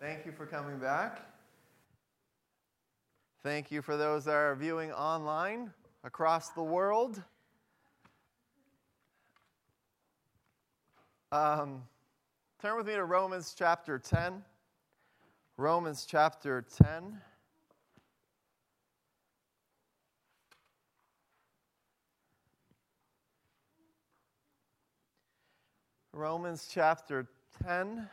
Thank you for coming back. Thank you for those that are viewing online across the world. Turn with me to Romans chapter 10. Romans chapter 10. Romans chapter 10.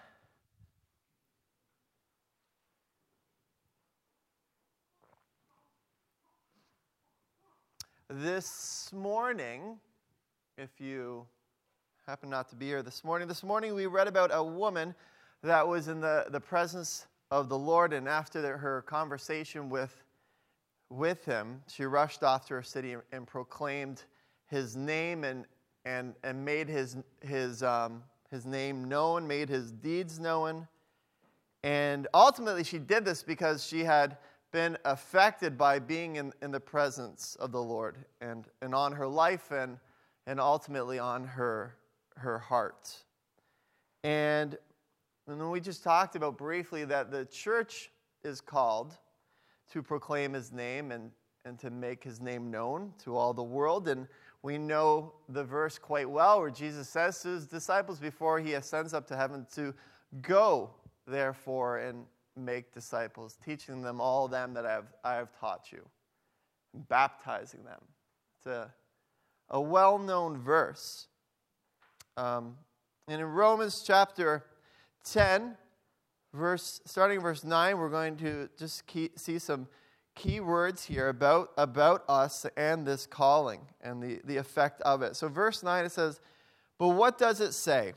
This morning, if you happen not to be here this morning we read about a woman that was in the presence of the Lord, and after her conversation with him, she rushed off to her city and proclaimed his name and made his name known, made his deeds known. And ultimately she did this because she had been affected by being in the presence of the Lord and on her life and ultimately on her heart. And then we just talked about briefly that the church is called to proclaim his name and to make his name known to all the world. And we know the verse quite well where Jesus says to his disciples before he ascends up to heaven to go, therefore, and make disciples, teaching them all them that I have taught you, baptizing them. It's a well-known verse. And in Romans chapter 10, starting verse 9, we're going to just see some key words here about us and this calling and the effect of it. So verse 9, it says, but what does it say?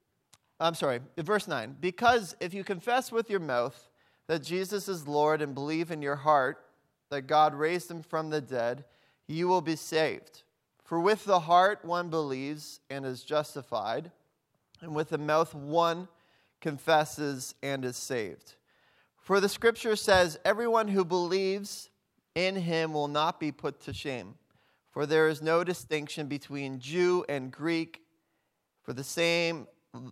Verse 9. Because if you confess with your mouth that Jesus is Lord and believe in your heart that God raised him from the dead, you will be saved. For with the heart one believes and is justified, and with the mouth one confesses and is saved. For the scripture says, everyone who believes in him will not be put to shame. For there is no distinction between Jew and Greek, for the same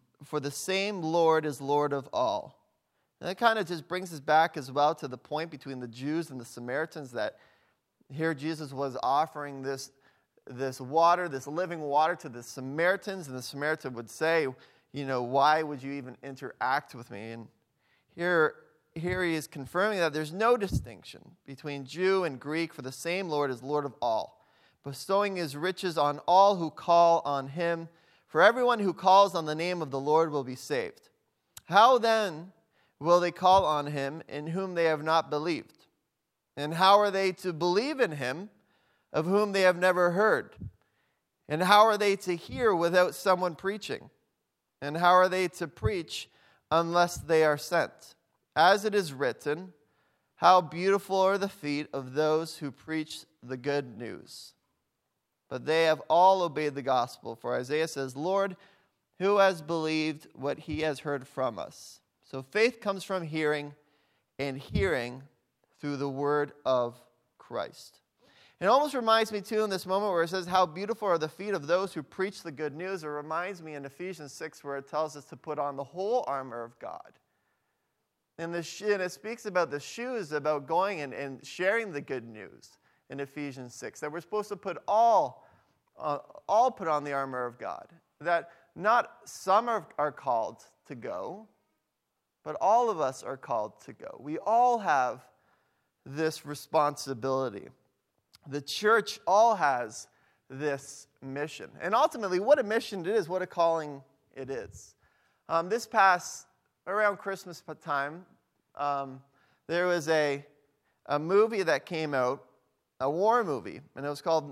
Lord is Lord of all. And that kind of just brings us back as well to the point between the Jews and the Samaritans, that here Jesus was offering this water, this living water to the Samaritans, and the Samaritan would say, why would you even interact with me? And here he is confirming that there's no distinction between Jew and Greek, for the same Lord is Lord of all, bestowing his riches on all who call on him. For everyone who calls on the name of the Lord will be saved. How then will they call on him in whom they have not believed? And how are they to believe in him of whom they have never heard? And how are they to hear without someone preaching? And how are they to preach unless they are sent? As it is written, how beautiful are the feet of those who preach the good news. But they have all obeyed the gospel. For Isaiah says, Lord, who has believed what he has heard from us? So faith comes from hearing, and hearing through the word of Christ. It almost reminds me, too, in this moment where it says, how beautiful are the feet of those who preach the good news. It reminds me in Ephesians 6 where it tells us to put on the whole armor of God. And it speaks about the shoes, about going and sharing the good news in Ephesians 6. That we're supposed to put all put on the armor of God. That not some are called to go, but all of us are called to go. We all have this responsibility. The church all has this mission. And ultimately, what a mission it is, what a calling it is. This past, around Christmas time, there was a movie that came out, a war movie, and it was called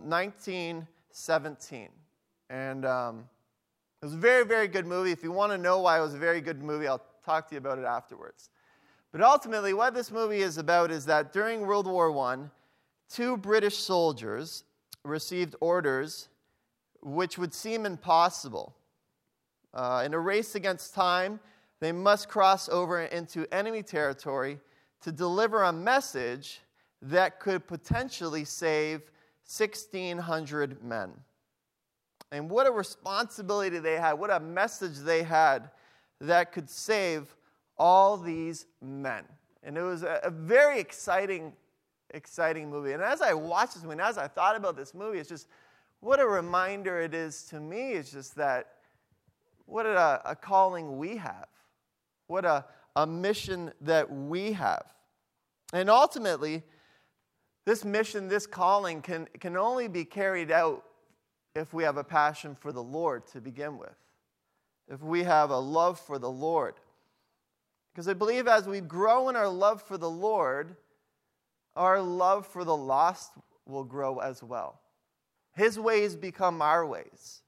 1917. And it was a very, very good movie. If you want to know why it was a very good movie, I'll talk to you about it afterwards. But ultimately, what this movie is about is that during World War I, 2 British soldiers received orders which would seem impossible. In a race against time, they must cross over into enemy territory to deliver a message that could potentially save 1,600 men. And what a responsibility they had, what a message they had that could save all these men. And it was a very exciting movie. And as I watched this movie, and as I thought about this movie, it's just what a reminder it is to me. It's just that what a calling we have. What a mission that we have. And ultimately, this mission, this calling can only be carried out if we have a passion for the Lord to begin with. If we have a love for the Lord. Because I believe as we grow in our love for the Lord, our love for the lost will grow as well. His ways become our ways.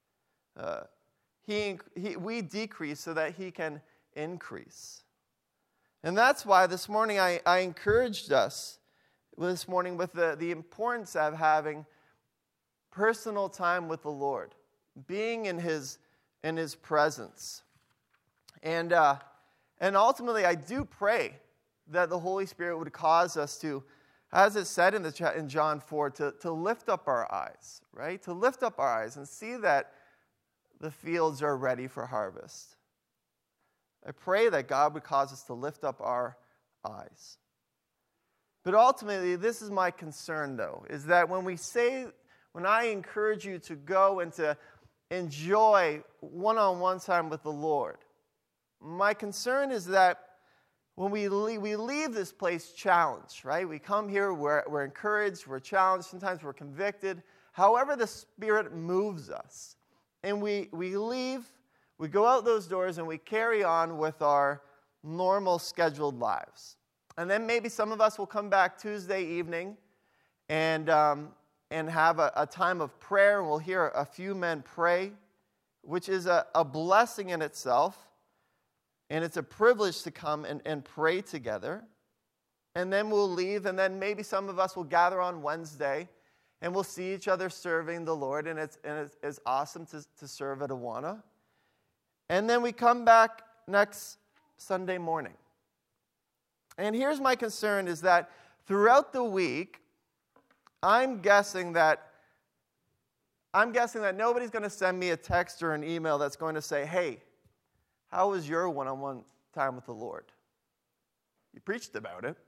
We decrease so that He can increase. And that's why this morning I encouraged us this morning with the importance of having personal time with the Lord, being in His presence. And ultimately, I do pray that the Holy Spirit would cause us to, as it said in John 4, to lift up our eyes, right? To lift up our eyes and see that the fields are ready for harvest. I pray that God would cause us to lift up our eyes. But ultimately, this is my concern, though, is that when I encourage you to go and to enjoy one-on-one time with the Lord, my concern is that when we leave this place challenged, right? We come here, we're encouraged, we're challenged, sometimes we're convicted. However the Spirit moves us. And we leave, we go out those doors, and we carry on with our normal scheduled lives. And then maybe some of us will come back Tuesday evening and have a time of prayer, and we'll hear a few men pray, which is a blessing in itself. And it's a privilege to come and pray together. And then we'll leave, and then maybe some of us will gather on Wednesday, and we'll see each other serving the Lord, and it's awesome to serve at Awana. And then we come back next Sunday morning. And here's my concern is that throughout the week, I'm guessing that nobody's going to send me a text or an email that's going to say, hey, how was your one-on-one time with the Lord? You preached about it.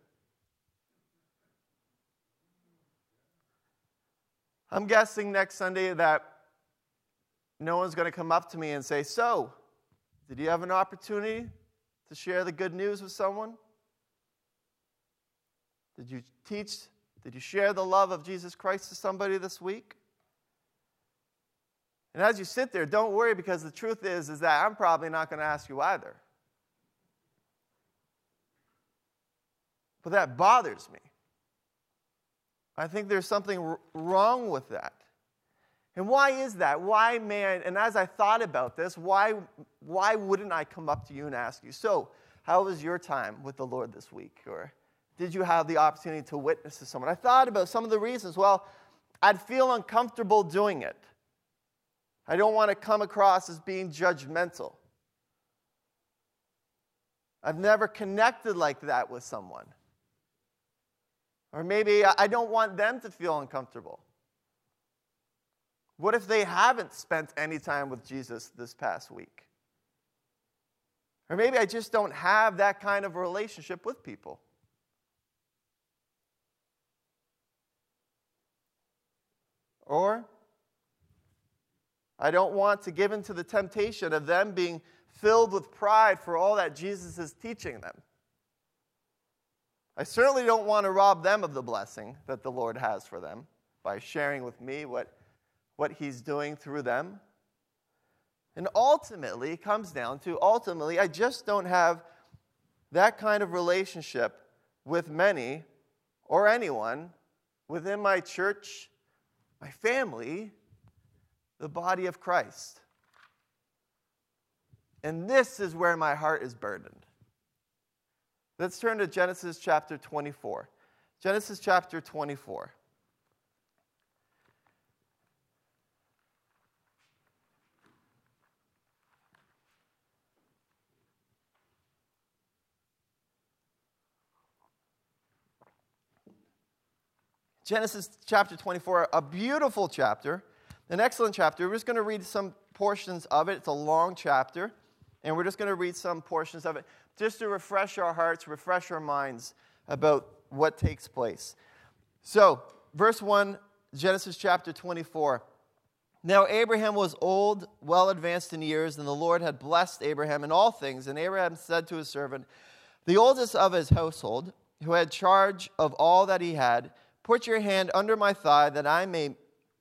I'm guessing next Sunday that no one's going to come up to me and say, so, did you have an opportunity to share the good news with someone? Did you share the love of Jesus Christ to somebody this week? And as you sit there, don't worry, because the truth is that I'm probably not going to ask you either. But that bothers me. I think there's something wrong with that. And why is that? Why, man? And as I thought about this, why wouldn't I come up to you and ask you, so, how was your time with the Lord this week? Or did you have the opportunity to witness to someone? I thought about some of the reasons. Well, I'd feel uncomfortable doing it. I don't want to come across as being judgmental. I've never connected like that with someone. Or maybe I don't want them to feel uncomfortable. What if they haven't spent any time with Jesus this past week? Or maybe I just don't have that kind of relationship with people. Or I don't want to give in to the temptation of them being filled with pride for all that Jesus is teaching them. I certainly don't want to rob them of the blessing that the Lord has for them by sharing with me what He's doing through them. And ultimately, it comes down to, I just don't have that kind of relationship with many or anyone within my church, my family, the body of Christ. And this is where my heart is burdened. Let's turn to Genesis chapter 24. Genesis chapter 24. Genesis chapter 24, a beautiful chapter, an excellent chapter. We're just going to read some portions of it. It's a long chapter. And we're just going to read some portions of it just to refresh our hearts, refresh our minds about what takes place. So, verse 1, Genesis chapter 24. Now Abraham was old, well advanced in years, and the Lord had blessed Abraham in all things. And Abraham said to his servant, the oldest of his household, who had charge of all that he had, put your hand under my thigh, that I may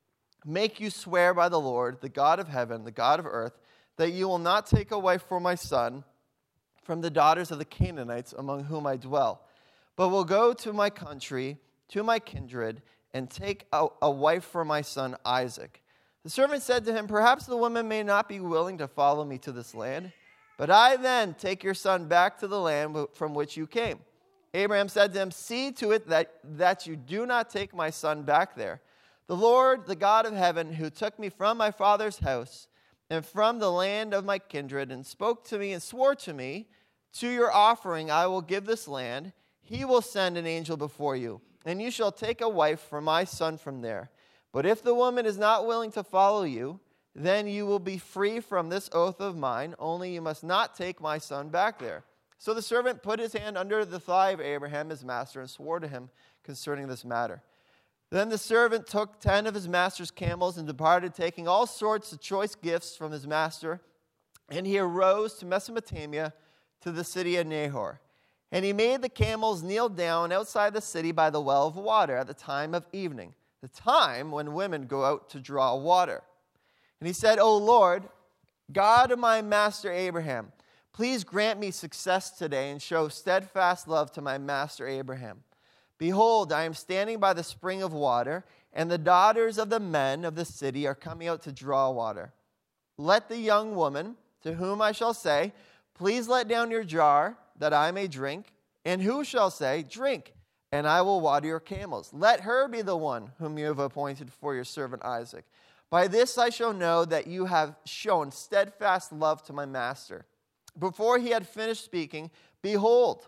make you swear by the Lord, the God of heaven, the God of earth, that you will not take a wife for my son from the daughters of the Canaanites among whom I dwell, but will go to my country, to my kindred, and take a wife for my son Isaac. The servant said to him, perhaps the woman may not be willing to follow me to this land, but I then take your son back to the land from which you came. Abraham said to him, see to it that you do not take my son back there. The Lord, the God of heaven, who took me from my father's house and from the land of my kindred, and spoke to me and swore to me, to your offering I will give this land. He will send an angel before you, and you shall take a wife for my son from there. But if the woman is not willing to follow you, then you will be free from this oath of mine, only you must not take my son back there. So the servant put his hand under the thigh of Abraham, his master, and swore to him concerning this matter. Then the servant took 10 of his master's camels and departed, taking all sorts of choice gifts from his master. And he arose to Mesopotamia, to the city of Nahor. And he made the camels kneel down outside the city by the well of water at the time of evening, the time when women go out to draw water. And he said, O Lord, God of my master Abraham, please grant me success today and show steadfast love to my master Abraham. Behold, I am standing by the spring of water, and the daughters of the men of the city are coming out to draw water. Let the young woman, to whom I shall say, please let down your jar, that I may drink, and who shall say, drink, and I will water your camels. Let her be the one whom you have appointed for your servant Isaac. By this I shall know that you have shown steadfast love to my master. Before he had finished speaking, behold,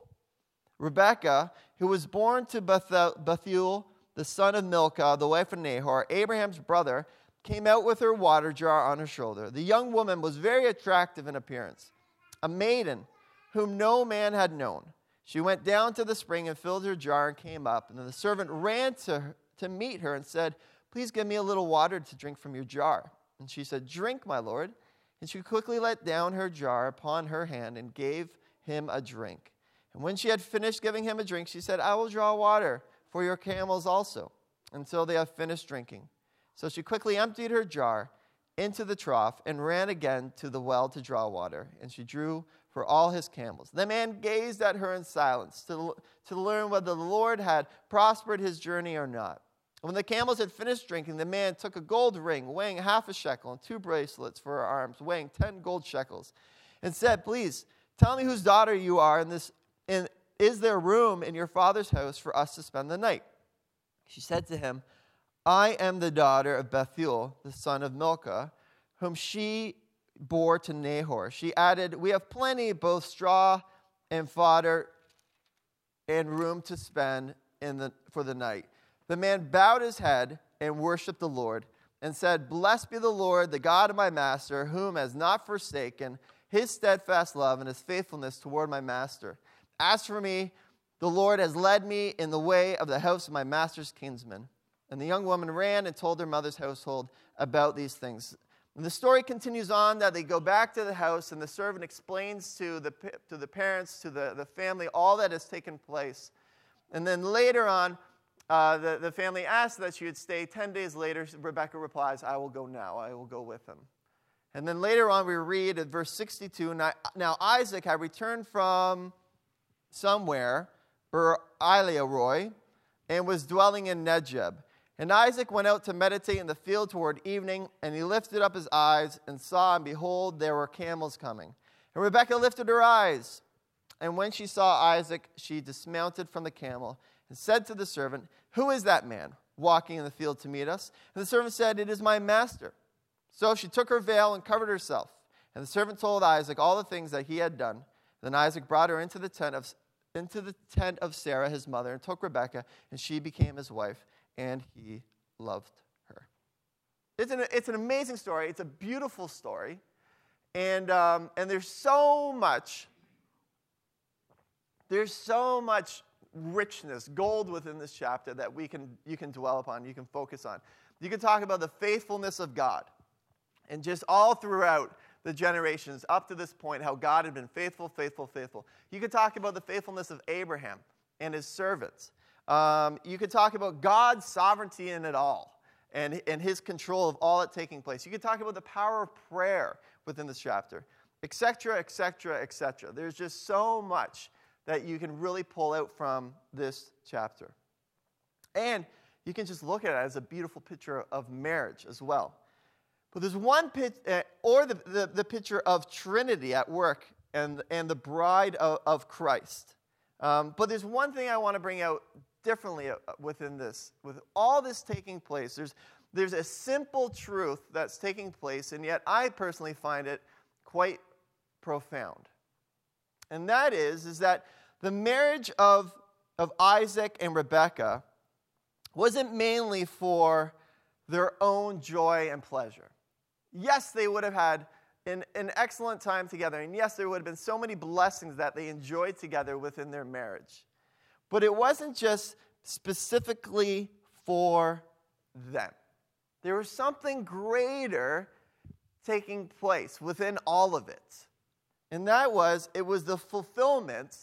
Rebekah, who was born to Bethuel, the son of Milcah, the wife of Nahor, Abraham's brother, came out with her water jar on her shoulder. The young woman was very attractive in appearance, a maiden whom no man had known. She went down to the spring and filled her jar and came up. And then the servant ran to meet her and said, please give me a little water to drink from your jar. And she said, drink, my lord. And she quickly let down her jar upon her hand and gave him a drink. And when she had finished giving him a drink, she said, I will draw water for your camels also, until they have finished drinking. So she quickly emptied her jar into the trough and ran again to the well to draw water. And she drew for all his camels. The man gazed at her in silence to learn whether the Lord had prospered his journey or not. When the camels had finished drinking, the man took a gold ring weighing half a shekel and 2 bracelets for her arms weighing 10 gold shekels and said, please tell me whose daughter you are, and is there room in your father's house for us to spend the night? She said to him, I am the daughter of Bethuel, the son of Milcah, whom she bore to Nahor. She added, we have plenty, both straw and fodder, and room to spend for the night. The man bowed his head and worshipped the Lord and said, blessed be the Lord, the God of my master, whom has not forsaken his steadfast love and his faithfulness toward my master. As for me, the Lord has led me in the way of the house of my master's kinsman. And the young woman ran and told her mother's household about these things. And the story continues on that they go back to the house, and the servant explains to the parents, to the family, all that has taken place. And then later on, the family asks that she would stay. 10 days later, Rebekah replies, I will go now. I will go with him. And then later on, we read at verse 62, now Isaac had returned from somewhere, Eliaroi, and was dwelling in Negeb. And Isaac went out to meditate in the field toward evening, and he lifted up his eyes and saw, and behold, there were camels coming. And Rebekah lifted her eyes, and when she saw Isaac, she dismounted from the camel and said to the servant, who is that man walking in the field to meet us? And the servant said, it is my master. So she took her veil and covered herself. And the servant told Isaac all the things that he had done. Then Isaac brought her into the tent of Sarah, his mother, and took Rebekah, and she became his wife, and he loved her. It's an amazing story. It's a beautiful story. And there's so much richness, gold within this chapter that you can dwell upon, you can focus on. You can talk about the faithfulness of God. And just all throughout the generations up to this point, how God had been faithful, faithful, faithful. You could talk about the faithfulness of Abraham and his servants. You could talk about God's sovereignty in it all and his control of all it taking place. You could talk about the power of prayer within this chapter, etc., etc., etc. There's just so much that you can really pull out from this chapter. And you can just look at it as a beautiful picture of marriage as well. But there's one picture, or the picture of Trinity at work and the bride of Christ. But there's one thing I want to bring out differently within this. With all this taking place, there's a simple truth that's taking place, and yet I personally find it quite profound. And that is that the marriage of Isaac and Rebekah wasn't mainly for their own joy and pleasure. Yes, they would have had an excellent time together, and yes, there would have been so many blessings that they enjoyed together within their marriage. But it wasn't just specifically for them. There was something greater taking place within all of it. And that was, it was the fulfillment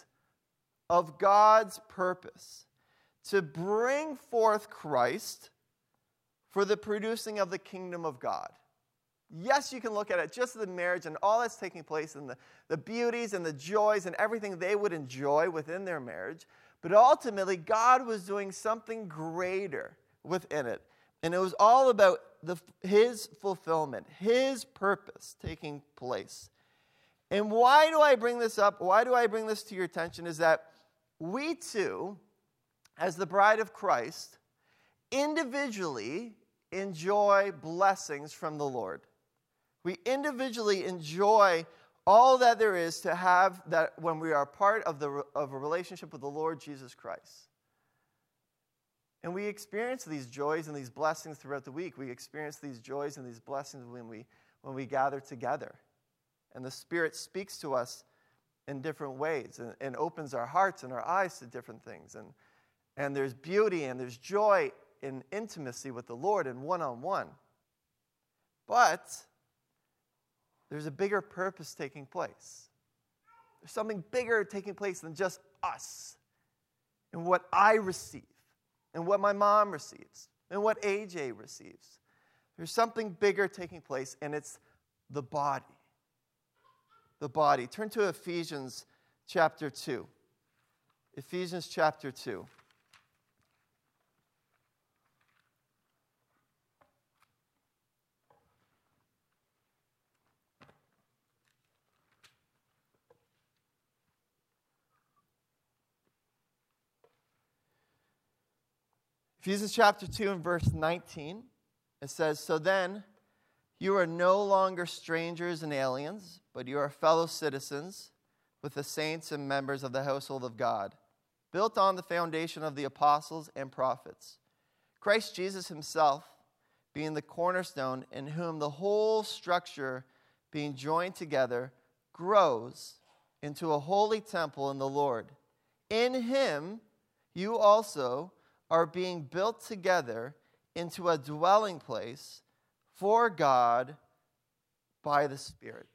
of God's purpose to bring forth Christ for the producing of the kingdom of God. Yes, you can look at it just the marriage and all that's taking place and the beauties and the joys and everything they would enjoy within their marriage. But ultimately, God was doing something greater within it. And it was all about his fulfillment, his purpose taking place. And why do I bring this up? Why do I bring this to your attention? Is that we too, as the bride of Christ, individually enjoy blessings from the Lord. We individually enjoy all that there is to have that when we are part of a relationship with the Lord Jesus Christ. And we experience these joys and these blessings throughout the week. We experience these joys and these blessings when we gather together. And the Spirit speaks to us in different ways and opens our hearts and our eyes to different things. And there's beauty and there's joy in intimacy with the Lord and one-on-one. But there's a bigger purpose taking place. There's something bigger taking place than just us and what I receive and what my mom receives and what AJ receives. There's something bigger taking place, and it's the body. The body. Turn to Ephesians chapter 2. Ephesians chapter 2. Ephesians chapter 2 and verse 19, it says, "So then, you are no longer strangers and aliens, but you are fellow citizens with the saints and members of the household of God, built on the foundation of the apostles and prophets, Christ Jesus himself being the cornerstone, in whom the whole structure, being joined together, grows into a holy temple in the Lord. In him you also are being built together into a dwelling place for God by the Spirit."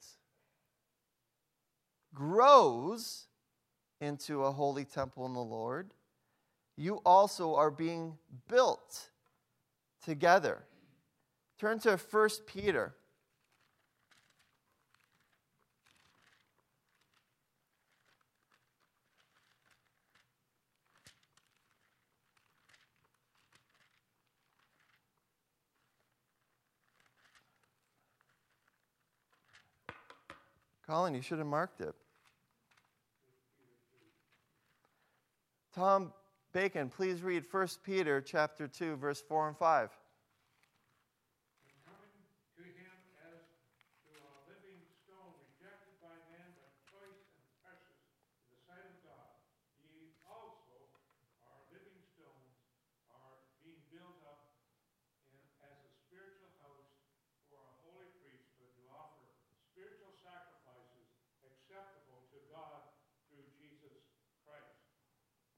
Grows into a holy temple in the Lord. You also are being built together. Turn to 1 Peter. Colin, you should have marked it. Tom Bacon, please read 1 Peter chapter 2, verse 4 and 5. "And coming to him as to a living stone, rejected by man, but choice and precious in the sight of God, ye also are living stones, are being built up as a spiritual house for a holy priesthood to offer spiritual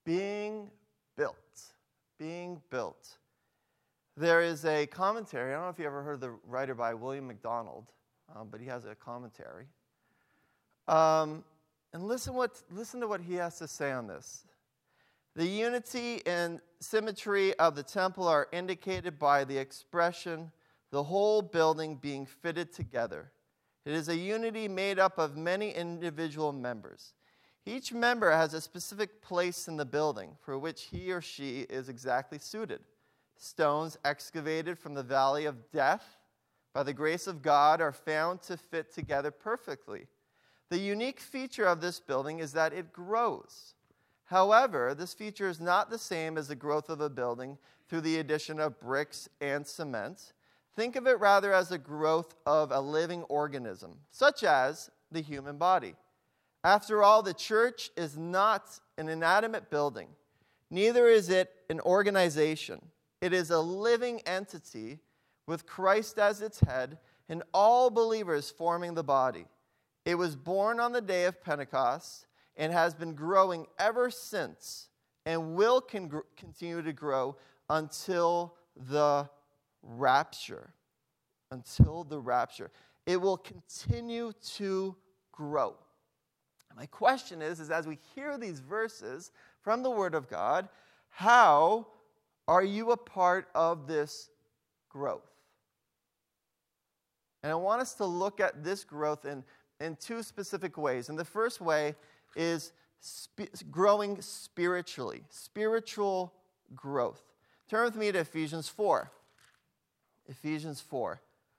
being built. Being built. There is a commentary. I don't know if you ever heard of the writer by William MacDonald, but he has a commentary. And listen to what he has to say on this. The unity and symmetry of the temple are indicated by the expression, the whole building being fitted together. It is a unity made up of many individual members. Each member has a specific place in the building for which he or she is exactly suited. Stones excavated from the valley of death by the grace of God are found to fit together perfectly. The unique feature of this building is that it grows. However, this feature is not the same as the growth of a building through the addition of bricks and cement. Think of it rather as the growth of a living organism, such as the human body. After all, the church is not an inanimate building. Neither is it an organization. It is a living entity with Christ as its head and all believers forming the body. It was born on the day of Pentecost and has been growing ever since and will continue to grow until the rapture. Until the rapture. It will continue to grow. My question is as we hear these verses from the Word of God, how are you a part of this growth? And I want us to look at this growth in two specific ways. And the first way is growing spiritually, spiritual growth. Turn with me to Ephesians 4. Ephesians 4.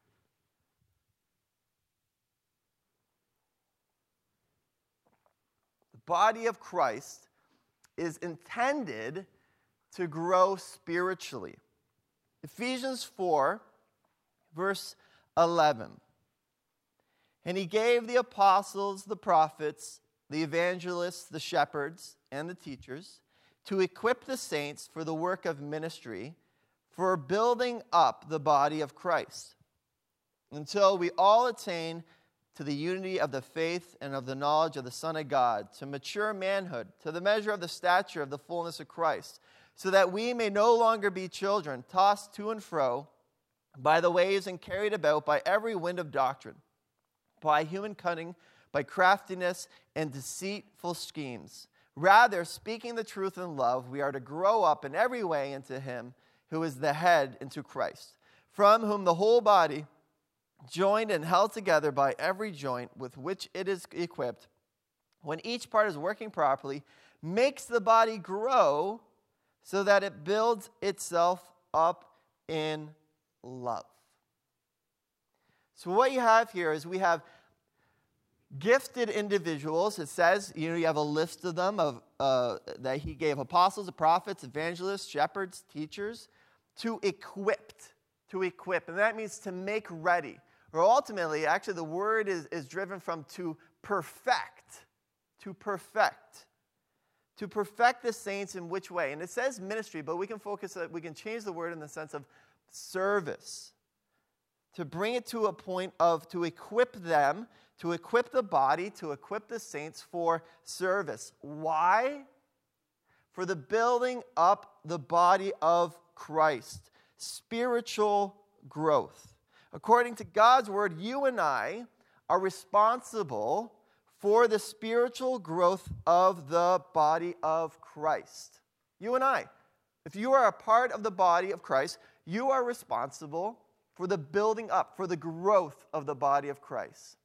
The body of Christ is intended to grow spiritually. Ephesians 4, verse 11. And he gave the apostles, the prophets, the evangelists, the shepherds, and the teachers to equip the saints for the work of ministry, for building up the body of Christ, until we all attain to the unity of the faith and of the knowledge of the Son of God, to mature manhood, to the measure of the stature of the fullness of Christ, so that we may no longer be children, tossed to and fro by the waves and carried about by every wind of doctrine, by human cunning, by craftiness and deceitful schemes. Rather, speaking the truth in love, we are to grow up in every way into him who is the head, into Christ, from whom the whole body, joined and held together by every joint with which it is equipped, when each part is working properly, makes the body grow so that it builds itself up in love. So what you have here is we have gifted individuals. It says, you have a list of them that he gave apostles, prophets, evangelists, shepherds, teachers, to equip. And that means to make ready. Or ultimately, actually the word is driven from to perfect. To perfect. To perfect the saints in which way? And it says ministry, but we can change the word in the sense of service. To bring it to a point of to equip them, to equip the body, to equip the saints for service. Why? For the building up the body of Christ. Spiritual growth. According to God's word, you and I are responsible for the spiritual growth of the body of Christ. You and I. If you are a part of the body of Christ, you are responsible for the building up, for the growth of the body of Christ.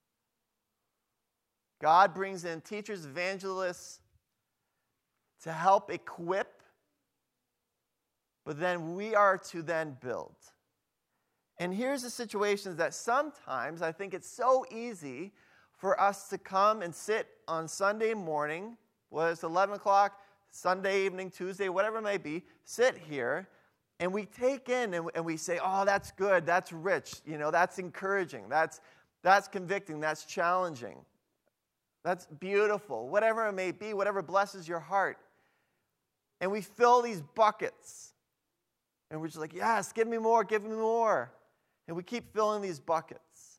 God brings in teachers, evangelists to help equip, but then we are to then build. And here's the situation that sometimes I think it's so easy for us to come and sit on Sunday morning, whether it's 11 o'clock, Sunday evening, Tuesday, whatever it may be, sit here, and we take in and we say, oh, that's good, that's rich, that's encouraging, that's convicting, that's challenging, that's beautiful, whatever it may be, whatever blesses your heart. And we fill these buckets. And we're just like, yes, give me more, give me more. And we keep filling these buckets.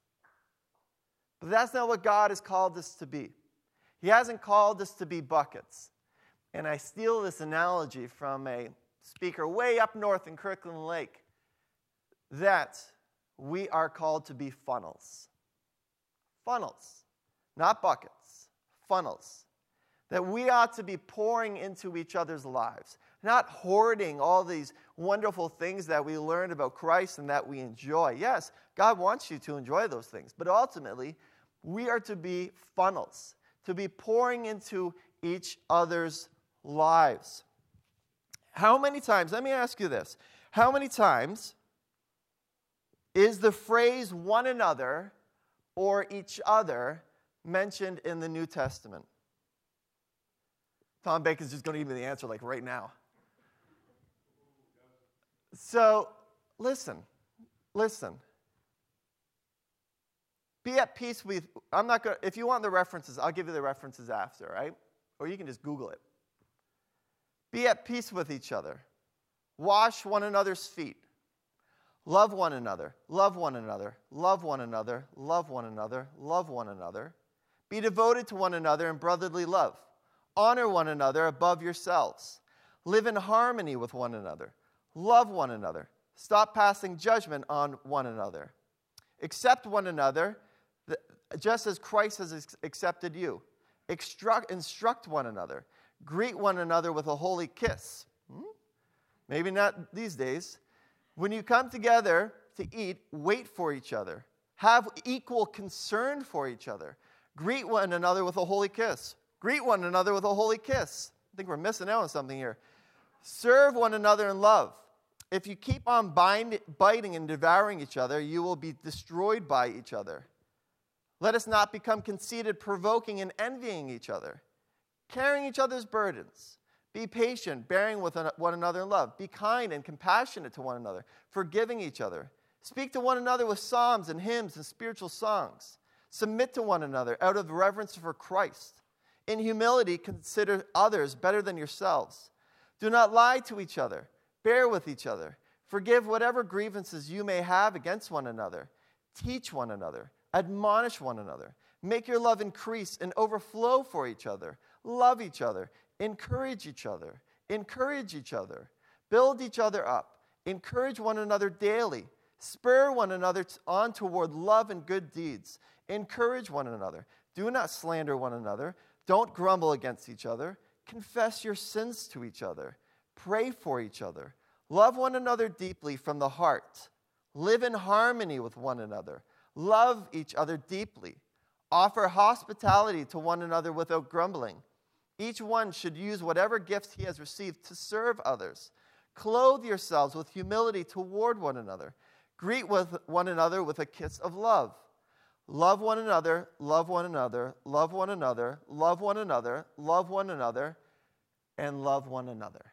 But that's not what God has called us to be. He hasn't called us to be buckets. And I steal this analogy from a speaker way up north in Kirkland Lake, that we are called to be funnels. Funnels, not buckets, funnels. That we ought to be pouring into each other's lives, not hoarding all these wonderful things that we learned about Christ and that we enjoy. Yes, God wants you to enjoy those things, but ultimately, we are to be funnels, to be pouring into each other's lives. How many times, let me ask you this, how many times is the phrase one another or each other mentioned in the New Testament? Tom Bacon's just going to give me the answer like right now. So, listen. Be at peace with, if you want the references, I'll give you the references after, right? Or you can just Google it. Be at peace with each other. Wash one another's feet. Love one another. Love one another. Love one another. Love one another. Love one another. Be devoted to one another in brotherly love. Honor one another above yourselves. Live in harmony with one another. Love one another. Stop passing judgment on one another. Accept one another just as Christ has accepted you. Instruct one another. Greet one another with a holy kiss. Maybe not these days. When you come together to eat, wait for each other. Have equal concern for each other. Greet one another with a holy kiss. Greet one another with a holy kiss. I think we're missing out on something here. Serve one another in love. If you keep on biting and devouring each other, you will be destroyed by each other. Let us not become conceited, provoking, and envying each other. Carrying each other's burdens. Be patient, bearing with one another in love. Be kind and compassionate to one another, forgiving each other. Speak to one another with psalms and hymns and spiritual songs. Submit to one another out of reverence for Christ. In humility, consider others better than yourselves. Do not lie to each other. Bear with each other. Forgive whatever grievances you may have against one another. Teach one another. Admonish one another. Make your love increase and overflow for each other. Love each other. Encourage each other. Encourage each other. Build each other up. Encourage one another daily. Spur one another on toward love and good deeds. Encourage one another. Do not slander one another. Don't grumble against each other. Confess your sins to each other. Pray for each other. Love one another deeply from the heart. Live in harmony with one another. Love each other deeply. Offer hospitality to one another without grumbling. Each one should use whatever gifts he has received to serve others. Clothe yourselves with humility toward one another. Greet one another with a kiss of love. Love one another, love one another, love one another, love one another, love one another, and love one another.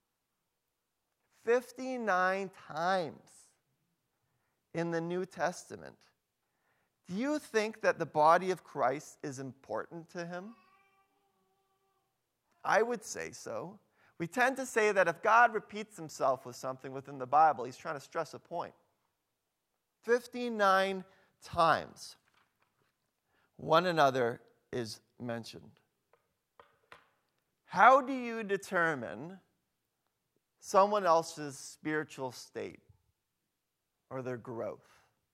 59 times in the New Testament. Do you think that the body of Christ is important to him? I would say so. We tend to say that if God repeats himself with something within the Bible, he's trying to stress a point. 59 times one another is mentioned. How do you determine someone else's spiritual state or their growth?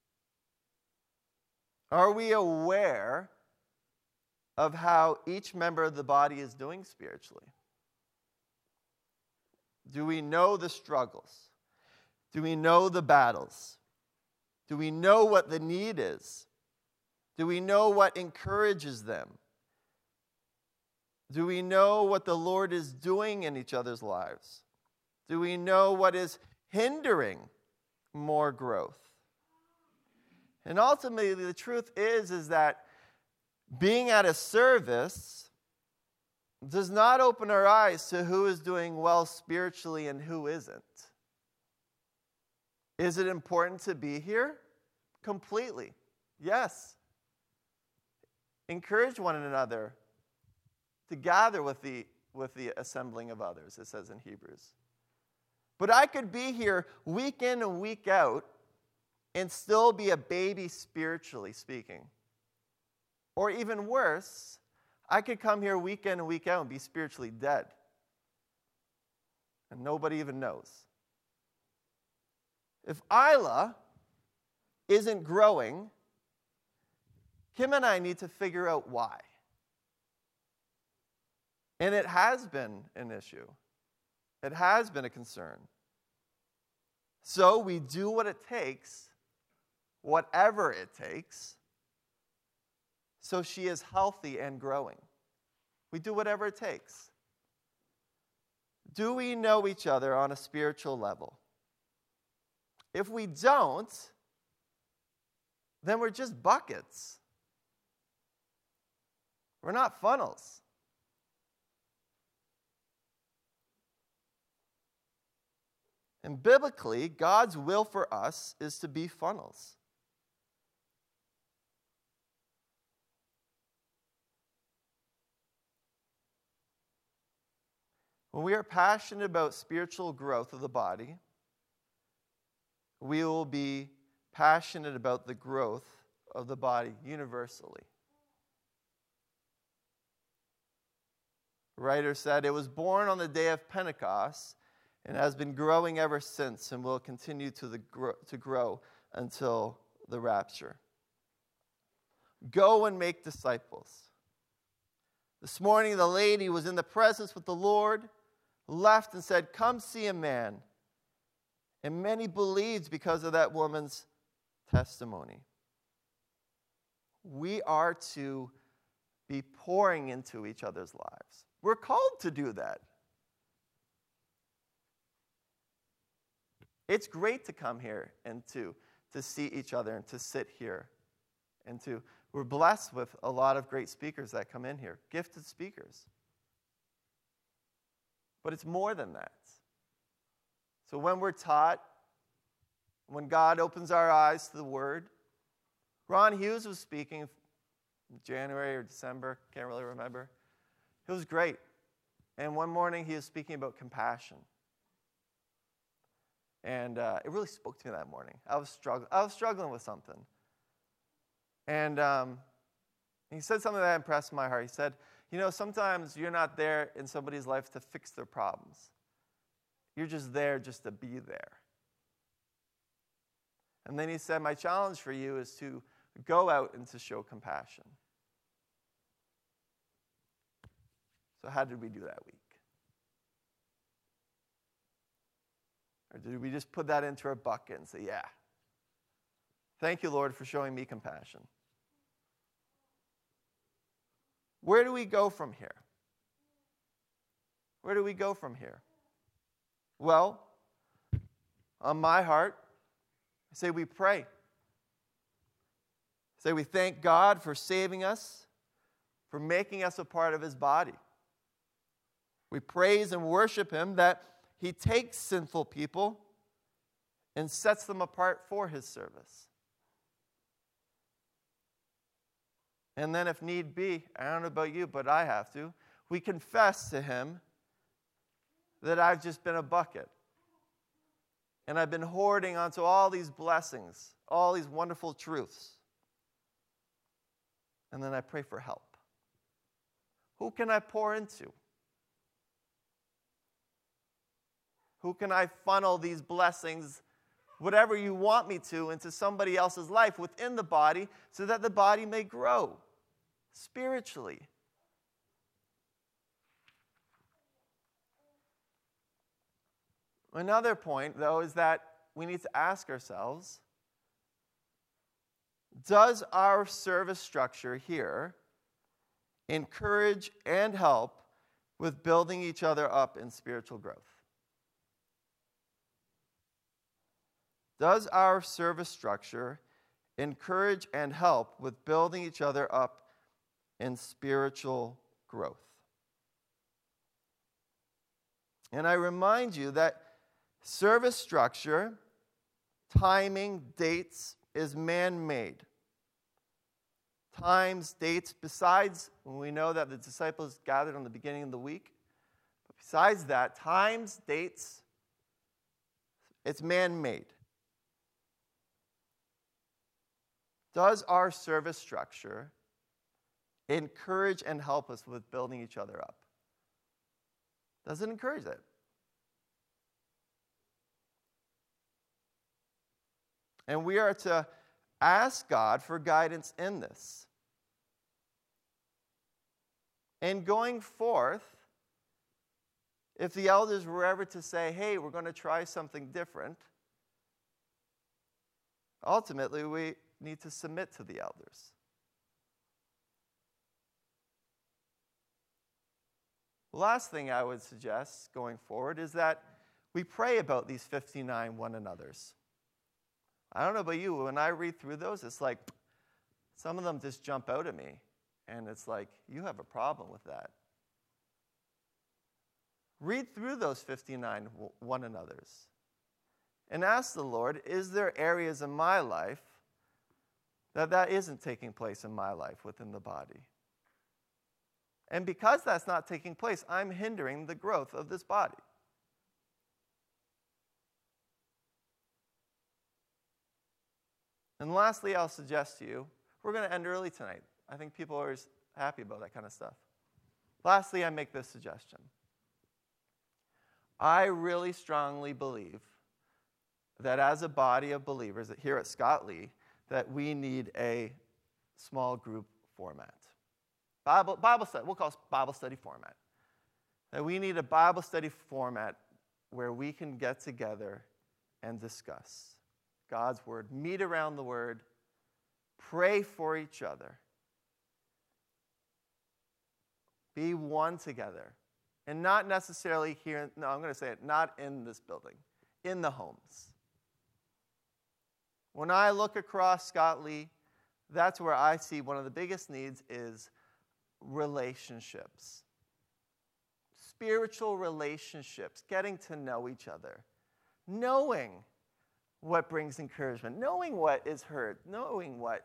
Are we aware of how each member of the body is doing spiritually? Do we know the struggles? Do we know the battles? Do we know what the need is? Do we know what encourages them? Do we know what the Lord is doing in each other's lives? Do we know what is hindering more growth? And ultimately, the truth is that being at a service does not open our eyes to who is doing well spiritually and who isn't. Is it important to be here? Completely. Yes. Encourage one another to gather with the assembling of others, it says in Hebrews. But I could be here week in and week out and still be a baby spiritually speaking. Or even worse, I could come here week in and week out and be spiritually dead And nobody even knows. If Isla isn't growing, Kim and I need to figure out why. And it has been an issue. It has been a concern. So we do what it takes, whatever it takes, so she is healthy and growing. We do whatever it takes. Do we know each other on a spiritual level? If we don't, then we're just buckets. We're not funnels. And biblically, God's will for us is to be funnels. When we are passionate about spiritual growth of the body, we will be passionate about the growth of the body universally. The writer said, "It was born on the day of Pentecost and has been growing ever since and will continue to grow until the rapture." Go and make disciples. This morning, the lady was in the presence with the Lord, left and said, "Come see a man." And many believed because of that woman's testimony. We are to be pouring into each other's lives. We're called to do that. It's great to come here and to see each other and to sit here. We're blessed with a lot of great speakers that come in here, gifted speakers. But it's more than that. So when we're taught, when God opens our eyes to the Word, Ron Hughes was speaking in January or December, can't really remember. It was great. And one morning he was speaking about compassion. And it really spoke to me that morning. I was struggling with something. And he said something that impressed my heart. He said, sometimes you're not there in somebody's life to fix their problems. You're just there just to be there. And then he said, my challenge for you is to go out and to show compassion. So how did we do that week? Or did we just put that into our bucket and say, yeah, thank you, Lord, for showing me compassion? Where do we go from here? Where do we go from here? Well, on my heart, I say we pray. I say we thank God for saving us, for making us a part of His body. We praise and worship Him that He takes sinful people and sets them apart for His service. And then if need be, I don't know about you, but I have to, we confess to Him that I've just been a bucket. And I've been hoarding onto all these blessings, all these wonderful truths. And then I pray for help. Who can I pour into? Who can I funnel these blessings, whatever you want me to, into somebody else's life within the body so that the body may grow spiritually? Another point, though, is that we need to ask ourselves, does our service structure here encourage and help with building each other up in spiritual growth? Does our service structure encourage and help with building each other up in spiritual growth? And I remind you that service structure, timing, dates is man-made. Times, dates, besides, when we know that the disciples gathered on the beginning of the week, but besides that, times, dates, it's man-made. Does our service structure encourage and help us with building each other up? Does it encourage it? And we are to ask God for guidance in this. And going forth, if the elders were ever to say, hey, we're going to try something different, ultimately we need to submit to the elders. The last thing I would suggest going forward is that we pray about these 59 one another's. I don't know about you, when I read through those, it's like some of them just jump out at me. And it's like, you have a problem with that. Read through those 59 one another's and ask the Lord, is there areas in my life that isn't taking place in my life within the body? And because that's not taking place, I'm hindering the growth of this body. And lastly, I'll suggest to you, we're going to end early tonight. I think people are always happy about that kind of stuff. Lastly, I make this suggestion. I really strongly believe that as a body of believers that here at Scott Lee, that we need a small group format. Bible study, we'll call it Bible study format. That we need a Bible study format where we can get together and discuss God's Word, meet around the Word, pray for each other, be one together, and not necessarily here, no, I'm going to say it, not in this building, in the homes. When I look across Scott Lee, that's where I see one of the biggest needs is relationships. Spiritual relationships, getting to know each other, knowing what brings encouragement, knowing what is hurt, knowing what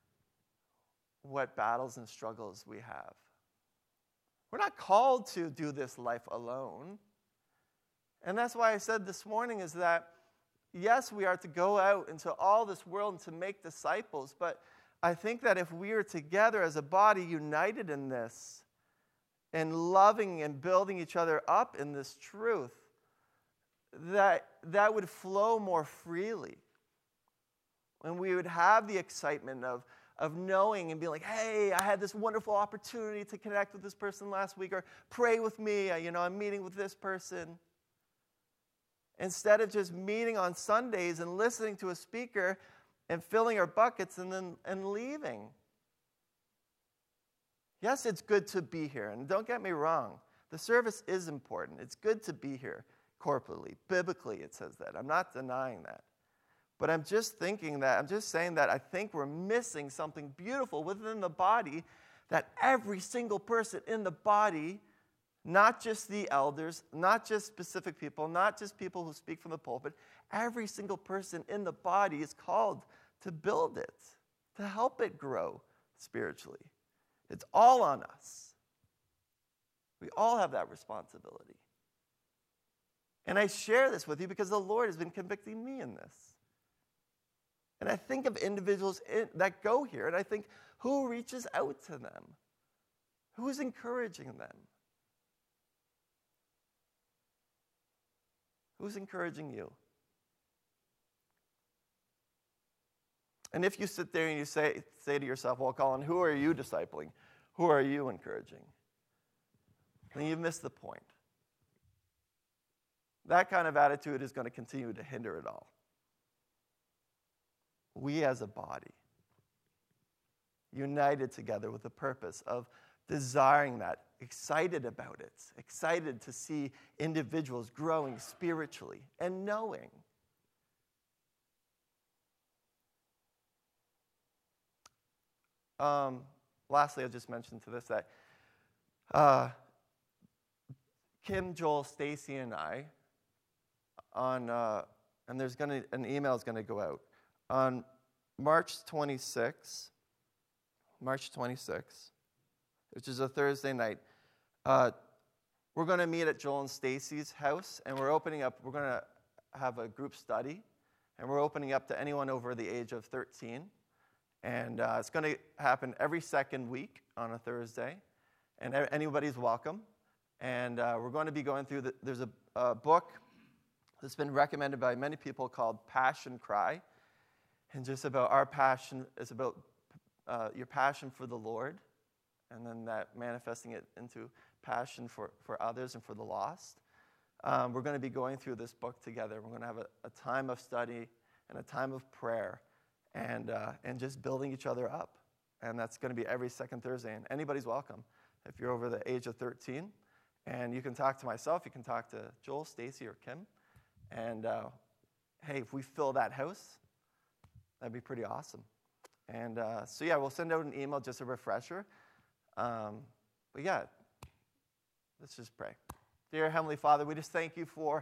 battles and struggles we have. We're not called to do this life alone. And that's why I said this morning is that, yes, we are to go out into all this world and to make disciples, but I think that if we are together as a body united in this and loving and building each other up in this truth, that would flow more freely. And we would have the excitement of knowing and being like, hey, I had this wonderful opportunity to connect with this person last week, or pray with me, I'm meeting with this person. Instead of just meeting on Sundays and listening to a speaker and filling our buckets and leaving. Yes, it's good to be here, and don't get me wrong. The service is important. It's good to be here corporately. Biblically, it says that. I'm not denying that. But I'm just saying that I think we're missing something beautiful within the body, that every single person in the body, not just the elders, not just specific people, not just people who speak from the pulpit, every single person in the body is called to build it, to help it grow spiritually. It's all on us. We all have that responsibility. And I share this with you because the Lord has been convicting me in this. And I think of individuals that go here, and I think, who reaches out to them? Who's encouraging them? Who's encouraging you? And if you sit there and you say to yourself, well, Colin, who are you discipling? Who are you encouraging? Then you've missed the point. That kind of attitude is going to continue to hinder it all. We as a body, united together with the purpose of desiring that, excited about it, excited to see individuals growing spiritually and knowing. Lastly, I'll just mention to this that Kim, Joel, Stacy, and I, and there's an email is going to go out on March 26th, which is a Thursday night. We're going to meet at Joel and Stacy's house, and we're going to have a group study, and we're opening up to anyone over the age of 13. And it's going to happen every second week on a Thursday, and anybody's welcome. And we're going to be going through there's a book that's been recommended by many people called Passion Cry. and just about our passion is about your passion for the Lord, and then that manifesting it into passion for others and for the lost. We're going to be going through this book together. We're going to have a time of study and a time of prayer, and just building each other up. And that's going to be every second Thursday. And anybody's welcome if you're over the age of 13. And you can talk to myself. You can talk to Joel, Stacy, or Kim. And hey, if we fill that house, that'd be pretty awesome. And so yeah, we'll send out an email, just a refresher. But yeah, let's just pray. Dear Heavenly Father, we just thank you for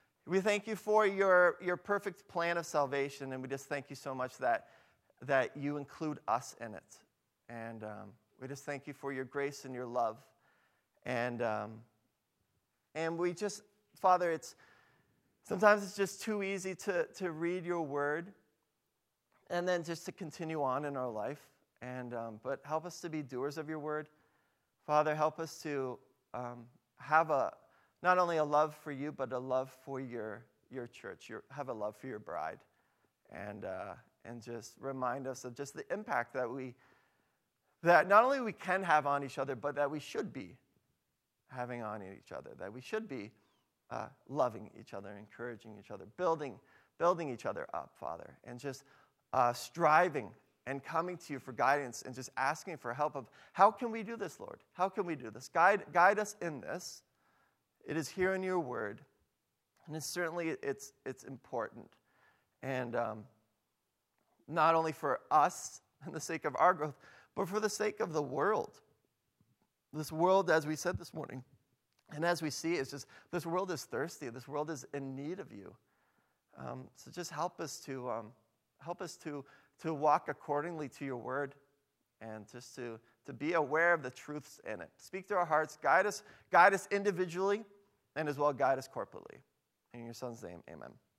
your perfect plan of salvation, and we just thank you so much that you include us in it. And we just thank you for your grace and your love. And we just, Father, sometimes it's just too easy to read your word and then just to continue on in our life. But help us to be doers of your word. Father, help us to have not only a love for you, but a love for your church. Have a love for your bride. And just remind us of just the impact that not only we can have on each other, but that we should be having on each other, that we should be loving each other, encouraging each other, building each other up, Father, and just striving and coming to you for guidance and just asking for help of how can we do this, Lord? How can we do this? Guide us in this. It is here in your word, and it's important. And not only for us and the sake of our growth, but for the sake of the world. This world, as we said this morning, and as we see, it's just this world is thirsty. This world is in need of you. So just help us to walk accordingly to your word, and just to be aware of the truths in it. Speak to our hearts, guide us individually, and as well guide us corporately. In your Son's name, amen.